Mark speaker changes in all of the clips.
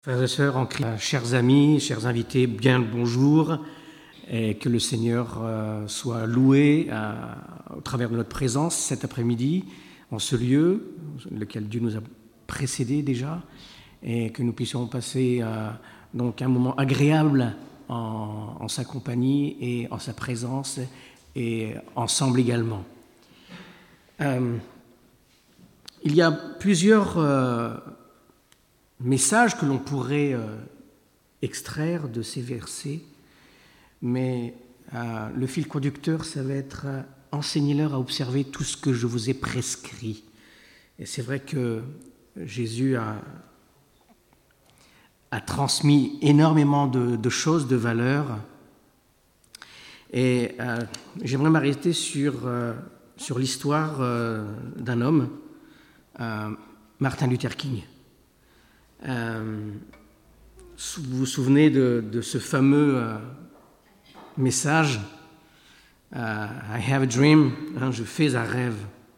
Speaker 1: Frères et sœurs en Christ, chers amis, chers invités, bien le bonjour, et que le Seigneur soit loué au travers de notre présence cet après-midi en ce lieu, lequel Dieu nous a précédés déjà, et que nous puissions passer donc un moment agréable en sa compagnie et en sa présence et ensemble également. Il y a plusieurs message que l'on pourrait extraire de ces versets, mais le fil conducteur, ça va être enseignez-leur à observer tout ce que je vous ai prescrit. Et c'est vrai que Jésus a transmis énormément de choses, de valeurs, et j'aimerais m'arrêter sur l'histoire d'un homme, Martin Luther King. Vous vous souvenez de ce fameux message I have a dream, je fais un rêve.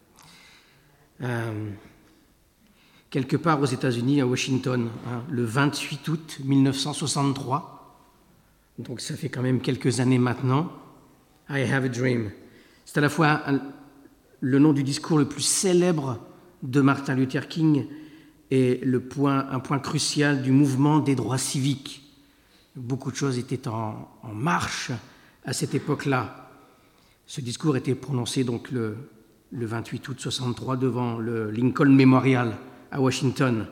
Speaker 1: Quelque part aux États-Unis, à Washington, le 28 août 1963, donc ça fait quand même quelques années maintenant, I have a dream. C'est à la fois le nom du discours le plus célèbre de Martin Luther King et un point crucial du mouvement des droits civiques. Beaucoup de choses étaient en marche à cette époque-là. Ce discours était prononcé donc le 28 août 63 devant le Lincoln Memorial à Washington.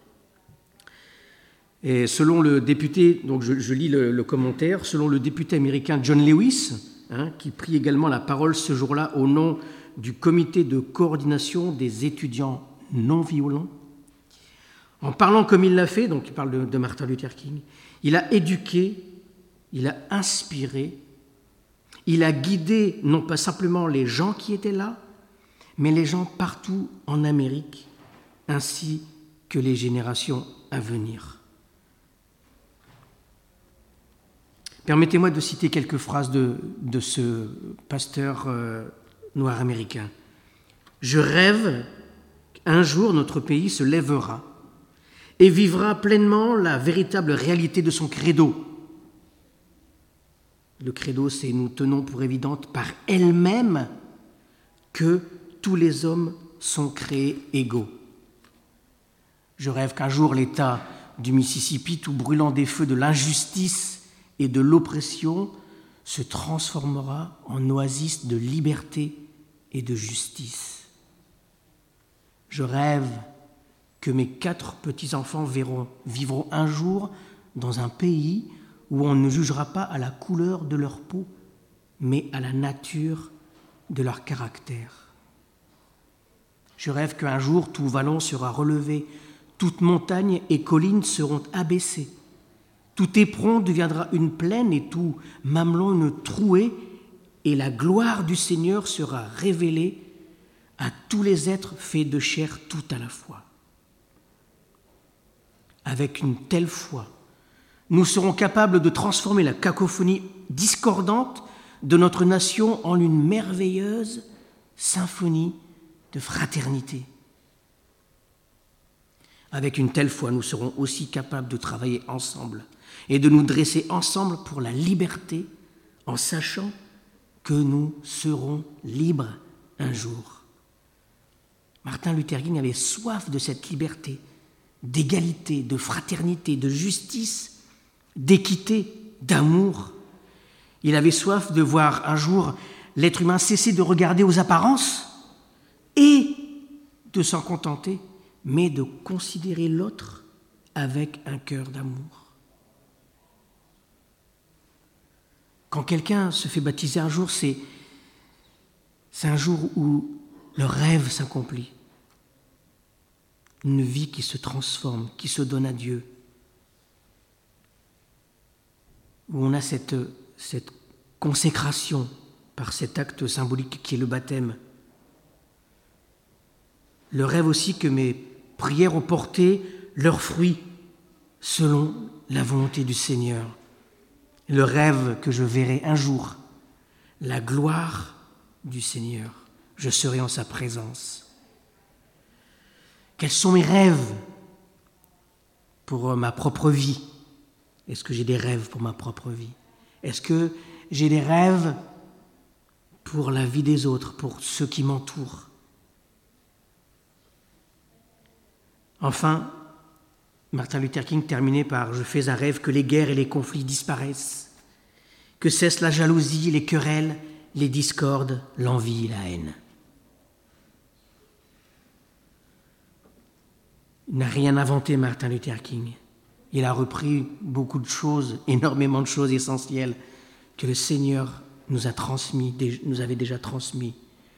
Speaker 1: Et selon le député, donc je lis le commentaire, selon le député américain John Lewis, qui prit également la parole ce jour-là au nom du comité de coordination des étudiants non violents, en parlant comme il l'a fait, donc il parle de Martin Luther King, il a éduqué, il a inspiré, il a guidé non pas simplement les gens qui étaient là, mais les gens partout en Amérique, ainsi que les générations à venir. Permettez-moi de citer quelques phrases de ce pasteur noir américain. « Je rêve qu'un jour notre pays se lèvera et vivra pleinement la véritable réalité de son credo. » Le credo, c'est « nous tenons pour évidente par elle-même que tous les hommes sont créés égaux. » Je rêve qu'un jour l'État du Mississippi, tout brûlant des feux de l'injustice et de l'oppression, se transformera en oasis de liberté et de justice. Je rêve que mes 4 petits-enfants vivront un jour dans un pays où on ne jugera pas à la couleur de leur peau, mais à la nature de leur caractère. Je rêve qu'un jour tout vallon sera relevé, toute montagne et collines seront abaissées, tout éperon deviendra une plaine et tout mamelon une trouée, et la gloire du Seigneur sera révélée à tous les êtres faits de chair tout à la fois. Avec une telle foi, nous serons capables de transformer la cacophonie discordante de notre nation en une merveilleuse symphonie de fraternité. Avec une telle foi, nous serons aussi capables de travailler ensemble et de nous dresser ensemble pour la liberté en sachant que nous serons libres un jour. Martin Luther King avait soif de cette liberté, d'égalité, de fraternité, de justice, d'équité, d'amour. Il avait soif de voir un jour l'être humain cesser de regarder aux apparences et de s'en contenter, mais de considérer l'autre avec un cœur d'amour. Quand quelqu'un se fait baptiser un jour, c'est un jour où le rêve s'accomplit. Une vie qui se transforme, qui se donne à Dieu. Où on a cette consécration par cet acte symbolique qui est le baptême. Le rêve aussi que mes prières ont porté leurs fruits selon la volonté du Seigneur. Le rêve que je verrai un jour, la gloire du Seigneur. Je serai en sa présence. Quels sont mes rêves? pour ma propre vie? Est-ce que j'ai des rêves pour ma propre vie? Est-ce que j'ai des rêves pour la vie des autres, pour ceux qui m'entourent? Enfin, Martin Luther King terminait par « Je fais un rêve que les guerres et les conflits disparaissent, que cesse la jalousie, les querelles, les discordes, l'envie, la haine. » Il n'a rien inventé, Martin Luther King. Il a repris beaucoup de choses, énormément de choses essentielles que le Seigneur nous a transmis, nous avait déjà transmis.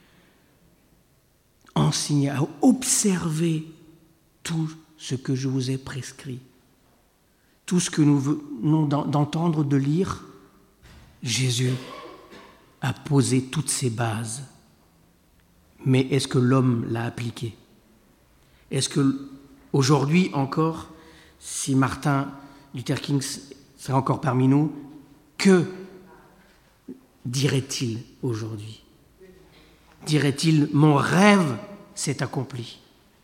Speaker 1: Enseigné à observer tout ce que je vous ai prescrit. Tout ce que nous venons d'entendre, de lire, Jésus a posé toutes ces bases. Mais est-ce que l'homme l'a appliqué? Est-ce que aujourd'hui encore, si Martin Luther King serait encore parmi nous, que dirait-il aujourd'hui? Dirait-il « Mon rêve s'est accompli »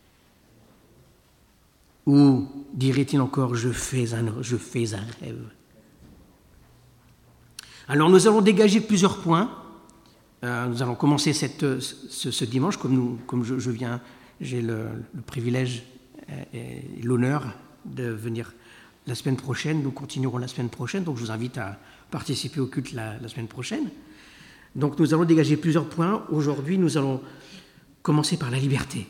Speaker 1: ou dirait-il encore « Je fais un rêve » ? Alors nous allons dégager plusieurs points. Nous allons commencer ce dimanche, j'ai le privilège et l'honneur de venir la semaine prochaine. Nous continuerons la semaine prochaine, donc je vous invite à participer au culte la semaine prochaine. Donc nous allons dégager plusieurs points. Aujourd'hui, nous allons commencer par la liberté.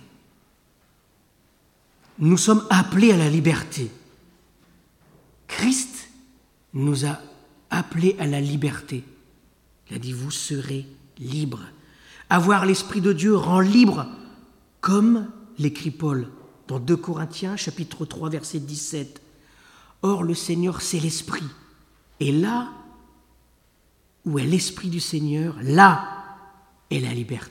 Speaker 1: Nous sommes appelés à la liberté. Christ nous a appelés à la liberté. Il a dit « Vous serez libres ». Avoir l'Esprit de Dieu rend libre, comme l'écrit Paul dans 2 Corinthiens, chapitre 3, verset 17. « Or, le Seigneur, c'est l'Esprit. Et là où est l'Esprit du Seigneur, là est la liberté. »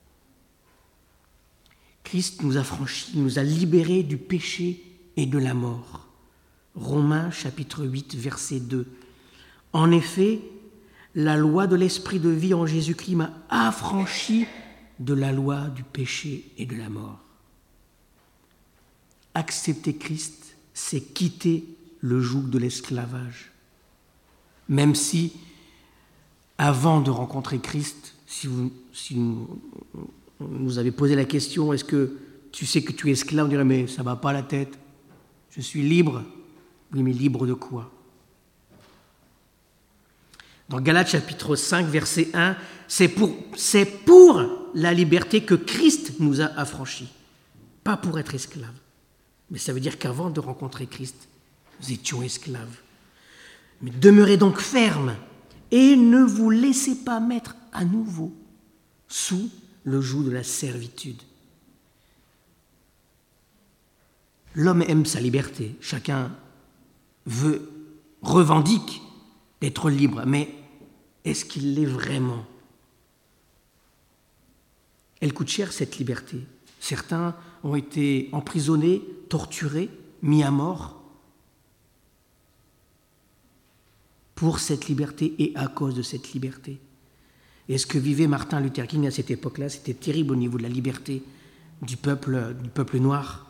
Speaker 1: Christ nous a franchis, nous a libérés du péché et de la mort. Romains chapitre 8, verset 2. En effet, la loi de l'Esprit de vie en Jésus-Christ m'a affranchi de la loi du péché et de la mort. Accepter Christ, c'est quitter le joug de l'esclavage. Même si, avant de rencontrer Christ, si vous nous avez posé la question, est-ce que tu sais que tu es esclave? On dirait, mais ça ne va pas la tête. Je suis libre. Oui, mais libre de quoi? Dans Galates chapitre 5, verset 1, c'est pour la liberté que Christ nous a affranchis. Pas pour être esclaves. Mais ça veut dire qu'avant de rencontrer Christ, nous étions esclaves. Mais demeurez donc fermes et ne vous laissez pas mettre à nouveau sous le joug de la servitude. L'homme aime sa liberté. Chacun revendique d'être libre, mais est-ce qu'il l'est vraiment? Elle coûte cher, cette liberté. Certains ont été emprisonnés, torturés, mis à mort pour cette liberté et à cause de cette liberté. Et ce que vivait Martin Luther King à cette époque-là, c'était terrible au niveau de la liberté du peuple noir.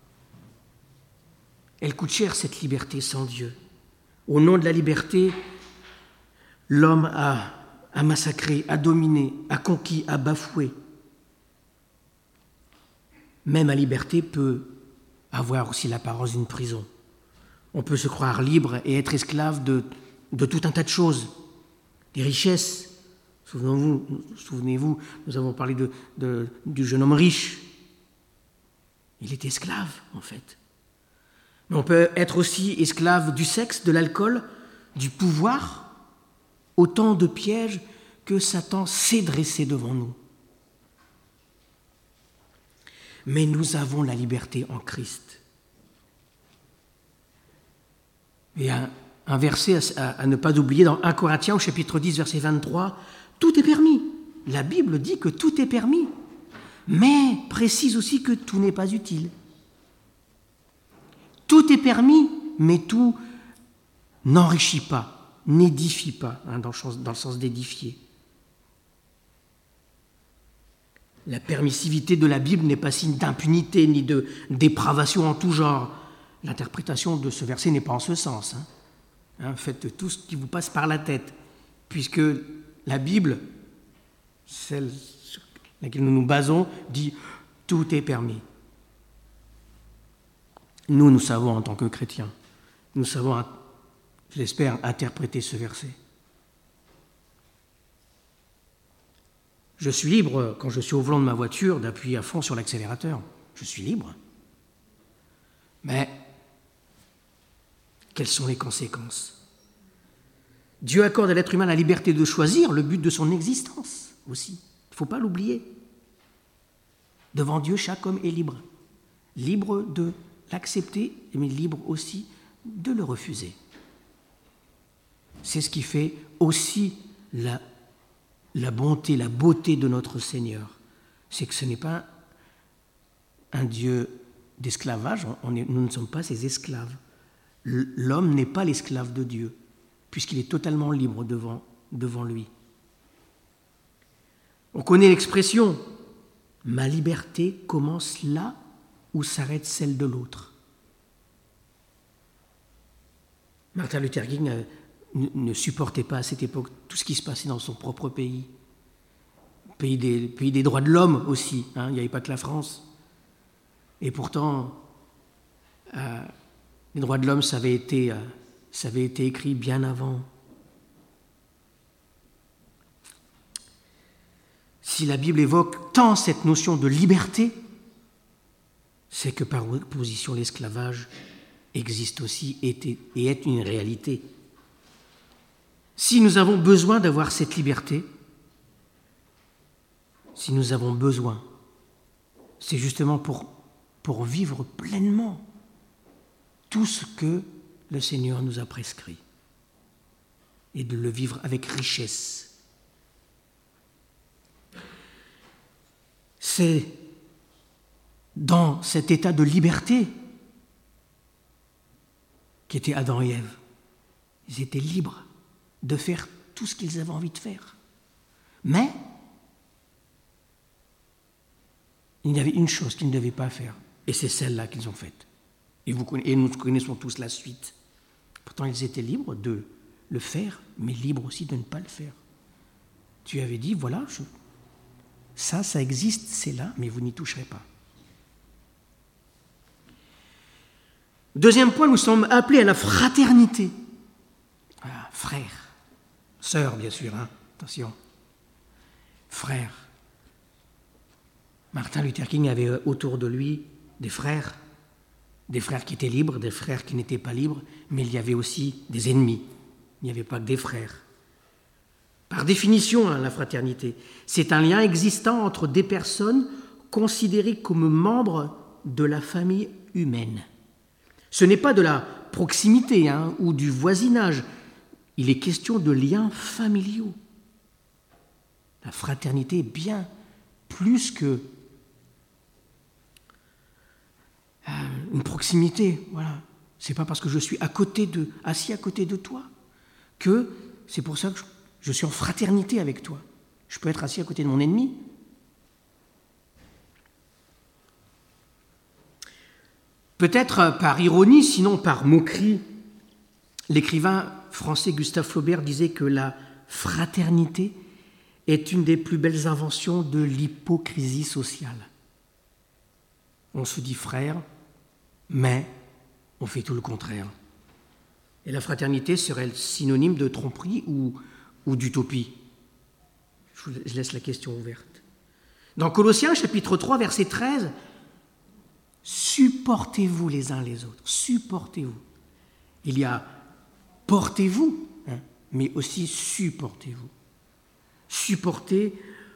Speaker 1: Elle coûte cher, cette liberté sans Dieu. Au nom de la liberté, l'homme a massacré, a dominé, a conquis, a bafoué. Même la liberté peut avoir aussi l'apparence d'une prison. On peut se croire libre et être esclave de tout un tas de choses, des richesses. Souvenez-vous, nous avons parlé du jeune homme riche. Il est esclave, en fait. Mais on peut être aussi esclave du sexe, de l'alcool, du pouvoir, autant de pièges que Satan s'est dressé devant nous. Mais nous avons la liberté en Christ. Et un verset à ne pas oublier dans 1 Corinthiens, au chapitre 10, verset 23, « Tout est permis ». La Bible dit que tout est permis, mais précise aussi que tout n'est pas utile. Tout est permis, mais tout n'enrichit pas, n'édifie pas, dans le sens d'édifier. La permissivité de la Bible n'est pas signe d'impunité ni de dépravation en tout genre. l'interprétation de ce verset n'est pas en ce sens. Faites tout ce qui vous passe par la tête, puisque la Bible, celle sur laquelle nous nous basons, dit « tout est permis ». Nous savons en tant que chrétiens, nous savons, je l'espère, interpréter ce verset. Je suis libre, quand je suis au volant de ma voiture, d'appuyer à fond sur l'accélérateur. Je suis libre. Mais quelles sont les conséquences ? Dieu accorde à l'être humain la liberté de choisir le but de son existence aussi. Il ne faut pas l'oublier. Devant Dieu, chaque homme est libre. Libre de l'accepter, mais libre aussi de le refuser. C'est ce qui fait aussi la bonté, la beauté de notre Seigneur. C'est que ce n'est pas un Dieu d'esclavage, nous ne sommes pas ses esclaves. L'homme n'est pas l'esclave de Dieu, puisqu'il est totalement libre devant lui. On connaît l'expression « ma liberté commence là où s'arrête celle de l'autre ». Martin Luther King ne supportait pas à cette époque tout ce qui se passait dans son propre pays. Pays des droits de l'homme aussi, il n'y avait pas que la France. Et pourtant, les droits de l'homme, ça avait été écrit bien avant. Si la Bible évoque tant cette notion de liberté, c'est que par opposition, l'esclavage existe aussi et est une réalité. Si nous avons besoin d'avoir cette liberté, si nous avons besoin, c'est justement pour vivre pleinement tout ce que le Seigneur nous a prescrit et de le vivre avec richesse. C'est dans cet état de liberté qu'étaient Adam et Ève. Ils étaient libres de faire tout ce qu'ils avaient envie de faire. Mais il y avait une chose qu'ils ne devaient pas faire, et c'est celle-là qu'ils ont faite. Et nous connaissons tous la suite. Pourtant, ils étaient libres de le faire, mais libres aussi de ne pas le faire. Tu avais dit, voilà, ça existe, c'est là, mais vous n'y toucherez pas. Deuxième point, nous sommes appelés à la fraternité. Voilà, frères, sœurs, bien sûr, attention. Frères. Martin Luther King avait autour de lui des frères qui étaient libres, des frères qui n'étaient pas libres, mais il y avait aussi des ennemis. Il n'y avait pas que des frères. Par définition, la fraternité, c'est un lien existant entre des personnes considérées comme membres de la famille humaine. Ce n'est pas de la proximité ou du voisinage, il est question de liens familiaux. La fraternité est bien plus que une proximité, voilà. C'est pas parce que je suis assis à côté de toi que c'est pour ça que je suis en fraternité avec toi. Je peux être assis à côté de mon ennemi. Peut-être par ironie, sinon par moquerie, l'écrivain français Gustave Flaubert disait que la fraternité est une des plus belles inventions de l'hypocrisie sociale. On se dit frère, mais on fait tout le contraire. Et la fraternité serait synonyme de tromperie ou d'utopie? Je laisse la question ouverte. Dans Colossiens, chapitre 3, verset 13, « Supportez-vous les uns les autres, supportez-vous ». Il y a « portez-vous », mais aussi « supportez-vous ». Supportez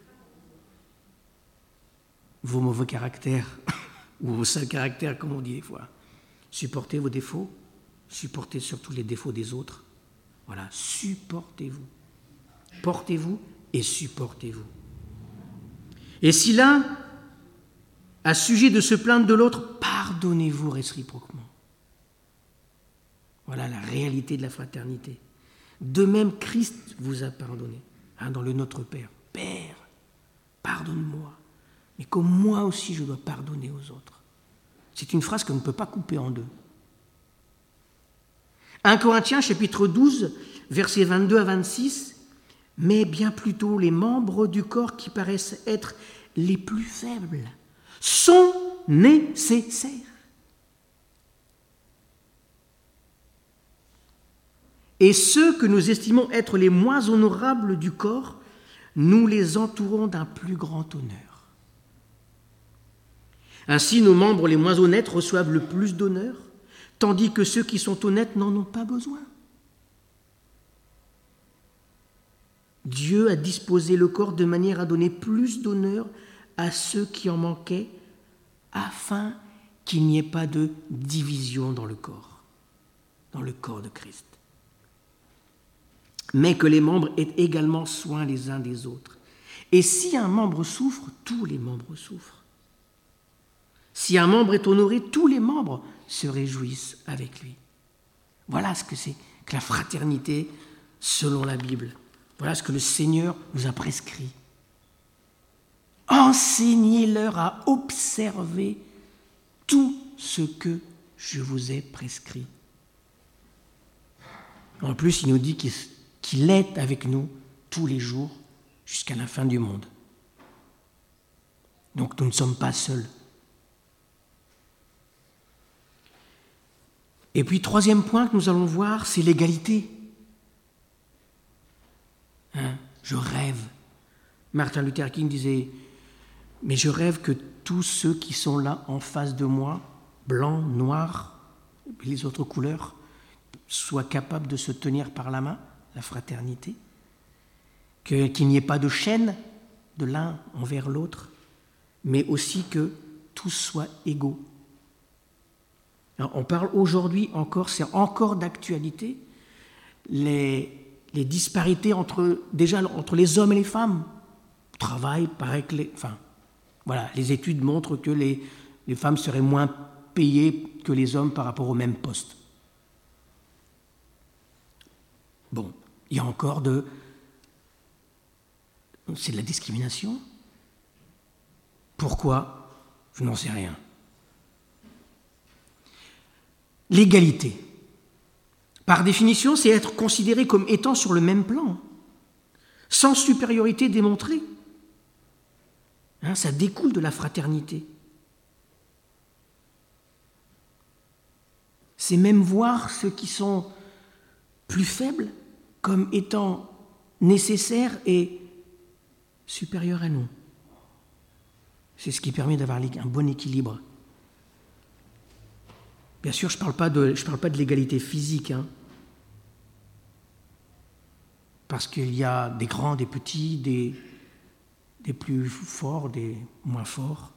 Speaker 1: vos mauvais caractères, ou vos sales caractères, comme on dit des fois. Supportez vos défauts, supportez surtout les défauts des autres. Voilà, supportez-vous. Portez-vous et supportez-vous. Et si l'un a sujet de se plaindre de l'autre, pardonnez-vous réciproquement. Voilà la réalité de la fraternité. De même, Christ vous a pardonné, dans le Notre Père. Père, pardonne-moi, mais comme moi aussi je dois pardonner aux autres. C'est une phrase qu'on ne peut pas couper en deux. 1 Corinthiens chapitre 12, versets 22 à 26, mais bien plutôt les membres du corps qui paraissent être les plus faibles sont nécessaires. Et ceux que nous estimons être les moins honorables du corps, nous les entourons d'un plus grand honneur. Ainsi, nos membres les moins honnêtes reçoivent le plus d'honneur, tandis que ceux qui sont honnêtes n'en ont pas besoin. Dieu a disposé le corps de manière à donner plus d'honneur à ceux qui en manquaient, afin qu'il n'y ait pas de division dans le corps de Christ. Mais que les membres aient également soin les uns des autres. Et si un membre souffre, tous les membres souffrent. Si un membre est honoré, tous les membres se réjouissent avec lui. Voilà ce que c'est que la fraternité selon la Bible. Voilà ce que le Seigneur nous a prescrit. Enseignez-leur à observer tout ce que je vous ai prescrit. En plus, il nous dit qu'il est avec nous tous les jours jusqu'à la fin du monde. Donc nous ne sommes pas seuls. Et puis, troisième point que nous allons voir, c'est l'égalité. Je rêve. Martin Luther King disait, mais je rêve que tous ceux qui sont là en face de moi, blancs, noirs, et les autres couleurs, soient capables de se tenir par la main, la fraternité, qu'il n'y ait pas de chaîne de l'un envers l'autre, mais aussi que tous soient égaux. Alors, on parle aujourd'hui encore, c'est encore d'actualité, les disparités entre les hommes et les femmes. Travail, paraît que les études montrent que les femmes seraient moins payées que les hommes par rapport au même poste. Bon, il y a encore c'est de la discrimination. Pourquoi ? Je n'en sais rien. L'égalité. Par définition, c'est être considéré comme étant sur le même plan, sans supériorité démontrée. Ça découle de la fraternité. C'est même voir ceux qui sont plus faibles comme étant nécessaires et supérieurs à nous. C'est ce qui permet d'avoir un bon équilibre. Bien sûr, je ne parle pas de l'égalité physique, parce qu'il y a des grands, des petits, des plus forts, des moins forts.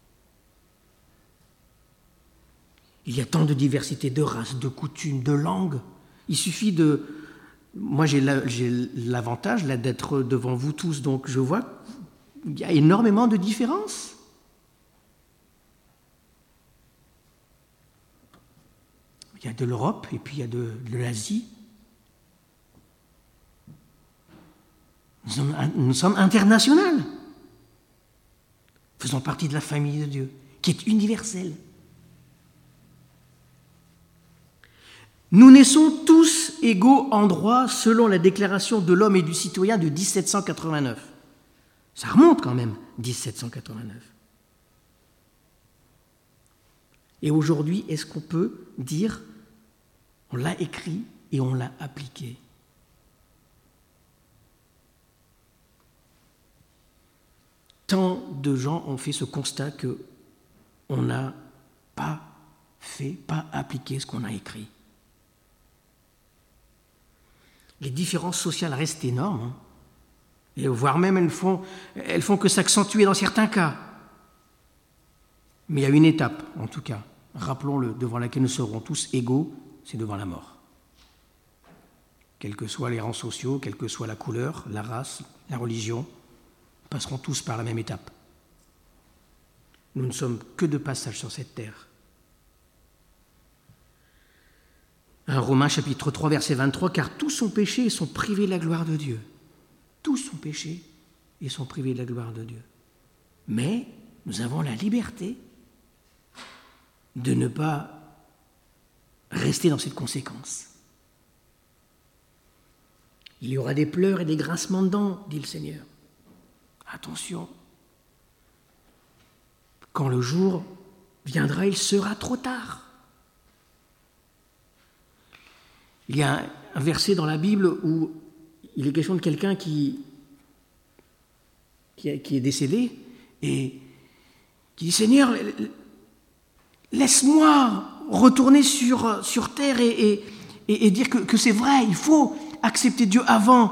Speaker 1: Il y a tant de diversité de races, de coutumes, de langues. Il suffit de... Moi, j'ai l'avantage là, d'être devant vous tous, donc je vois qu'il y a énormément de différences. Il y a de l'Europe et puis il y a de l'Asie. Nous sommes internationaux. Faisons partie de la famille de Dieu, qui est universelle. Nous naissons tous égaux en droit selon la Déclaration de l'homme et du citoyen de 1789. Ça remonte quand même, 1789. Et aujourd'hui, est-ce qu'on peut dire, on l'a écrit et on l'a appliqué ? Tant de gens ont fait ce constat qu'on n'a pas appliqué ce qu'on a écrit. Les différences sociales restent énormes, et voire même elles font que s'accentuer dans certains cas. Mais il y a une étape, en tout cas, rappelons-le, devant laquelle nous serons tous égaux, c'est devant la mort. Quels que soient les rangs sociaux, quelle que soit la couleur, la race, la religion, passeront tous par la même étape. Nous ne sommes que de passage sur cette terre. Romains chapitre 3, verset 23, « Car tous sont péchés et sont privés de la gloire de Dieu. » Tous sont péchés et sont privés de la gloire de Dieu. Mais nous avons la liberté de ne pas rester dans cette conséquence. Il y aura des pleurs et des grincements de dents, dit le Seigneur. Attention. Quand le jour viendra, il sera trop tard. Il y a un verset dans la Bible où il est question de quelqu'un qui est décédé et qui dit « Seigneur, laisse-moi retourner sur terre et dire que c'est vrai, il faut accepter Dieu avant. »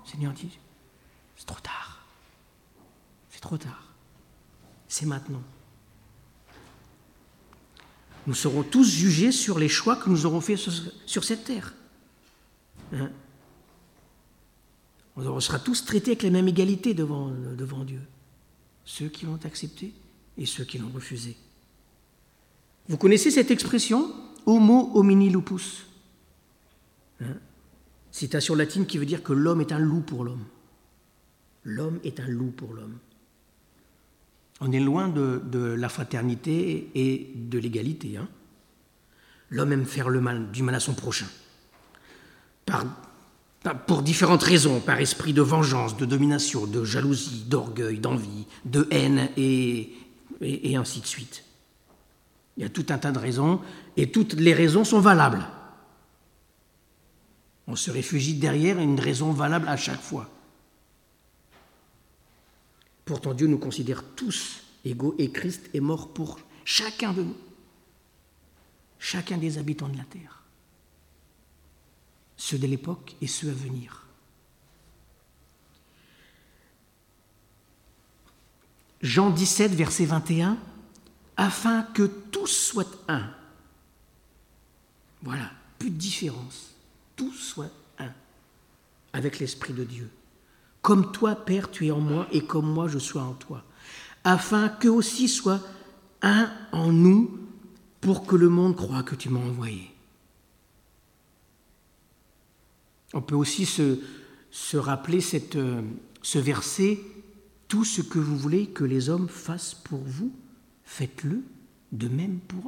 Speaker 1: Le Seigneur dit « C'est trop tard. C'est trop tard. C'est maintenant. » Nous serons tous jugés sur les choix que nous aurons faits sur cette terre. Hein? On sera tous traités avec la même égalité devant Dieu. Ceux qui l'ont accepté et ceux qui l'ont refusé. Vous connaissez cette expression « homo homini lupus » hein? Citation latine qui veut dire que l'homme est un loup pour l'homme. L'homme est un loup pour l'homme. On est loin de la fraternité et de l'égalité. Hein? L'homme aime faire du mal à son prochain. Pour différentes raisons, par esprit de vengeance, de domination, de jalousie, d'orgueil, d'envie, de haine et ainsi de suite. Il y a tout un tas de raisons et toutes les raisons sont valables. On se réfugie derrière une raison valable à chaque fois. Pourtant, Dieu nous considère tous égaux et Christ est mort pour chacun de nous, chacun des habitants de la terre, ceux de l'époque et ceux à venir. Jean 17, verset 21, « Afin que tous soient un. » Voilà, plus de différence. Tous soient un avec l'Esprit de Dieu. Comme toi, Père, tu es en moi, et comme moi, je sois en toi, afin qu'eux aussi soient un en nous, pour que le monde croie que tu m'as envoyé. On peut aussi se rappeler ce verset, « Tout ce que vous voulez que les hommes fassent pour vous, faites-le de même pour eux. »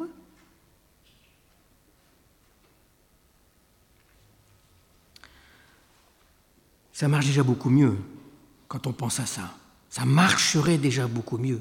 Speaker 1: Ça marche déjà beaucoup mieux quand on pense à ça. Ça marcherait déjà beaucoup mieux.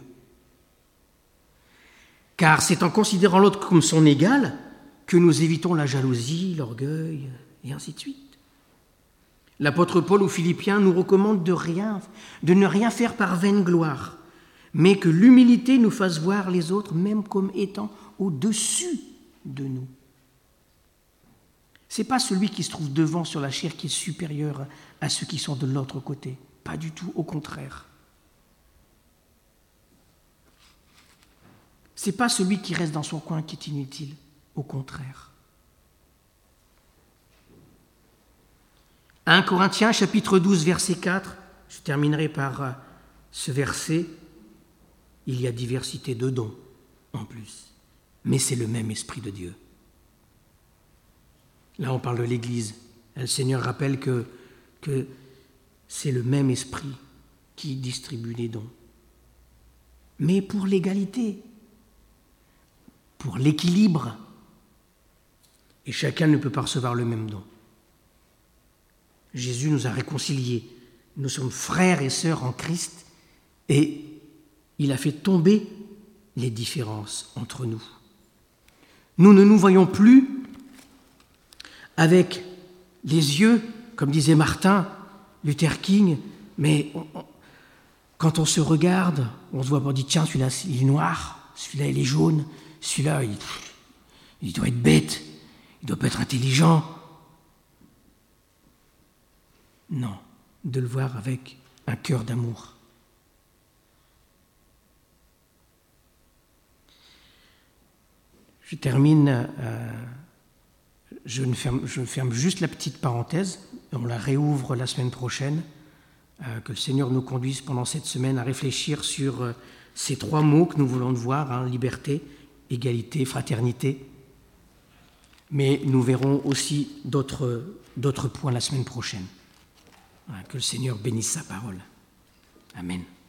Speaker 1: Car c'est en considérant l'autre comme son égal que nous évitons la jalousie, l'orgueil, et ainsi de suite. L'apôtre Paul aux Philippiens nous recommande de ne rien faire par vaine gloire, mais que l'humilité nous fasse voir les autres même comme étant au-dessus de nous. Ce n'est pas celui qui se trouve devant sur la chaire qui est supérieur à ceux qui sont de l'autre côté. Pas du tout, au contraire. Ce n'est pas celui qui reste dans son coin qui est inutile. Au contraire. 1 Corinthiens, chapitre 12, verset 4. Je terminerai par ce verset. Il y a diversité de dons, en plus. Mais c'est le même Esprit de Dieu. Là, on parle de l'Église. Le Seigneur rappelle que c'est le même Esprit qui distribue les dons. Mais pour l'égalité, pour l'équilibre. Et chacun ne peut pas recevoir le même don. Jésus nous a réconciliés. Nous sommes frères et sœurs en Christ et il a fait tomber les différences entre nous. Nous ne nous voyons plus avec les yeux, comme disait Martin Luther King, mais quand on se regarde, on se voit, on dit tiens, celui-là il est noir, celui-là il est jaune, celui-là il doit être bête, il ne doit pas être intelligent. Non, de le voir avec un cœur d'amour. Je termine, je ferme juste la petite parenthèse, on la réouvre la semaine prochaine, que le Seigneur nous conduise pendant cette semaine à réfléchir sur ces trois mots que nous voulons voir, liberté, égalité, fraternité. Mais nous verrons aussi d'autres points la semaine prochaine. Que le Seigneur bénisse sa parole. Amen.